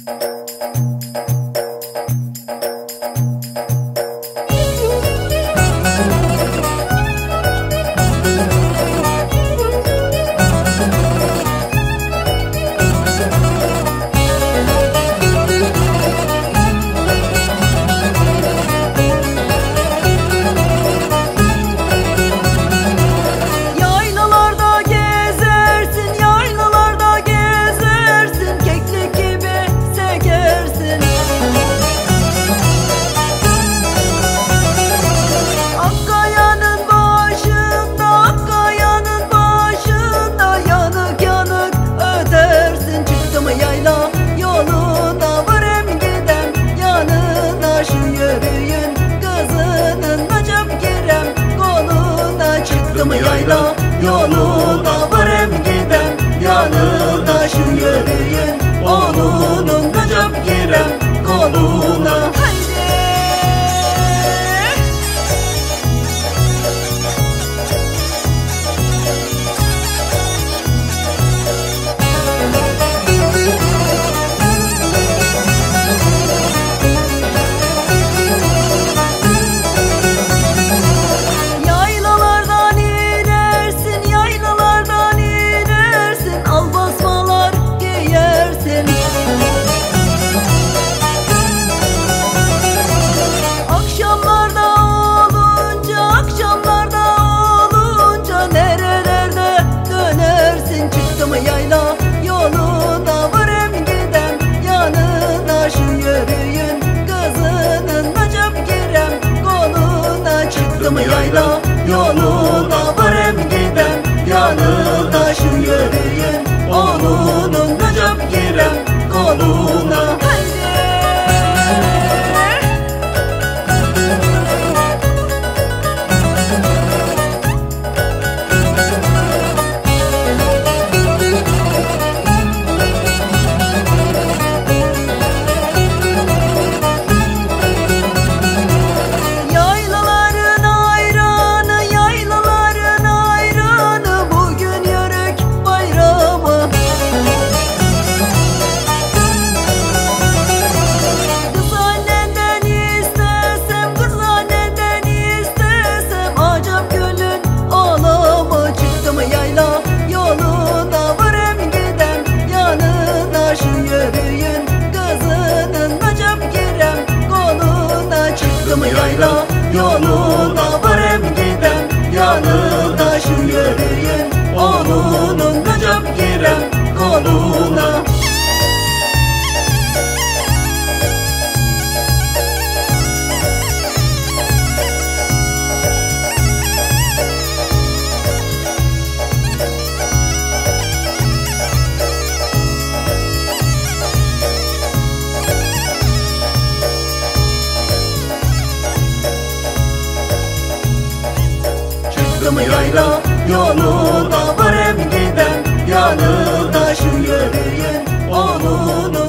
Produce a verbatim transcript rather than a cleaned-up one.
Yayla yoluna varem gidem, yanına şu yürüyün, oğlunun gıcıp girem koluna. Haydi! Yayla yoluna varem gidem, yanına şu yürüyün, kızının acap girem koluna. Çıktım yayla yoluna varem gidem, yanına şu yürüyün, oğlunun acap girem koluna. Yayla yoluna varem gidem, yanına şu yürüyün, oğlunun gıcıp girem koluna. Yayla yoluna varem gidem, yanına şu yürüyün, oğlunu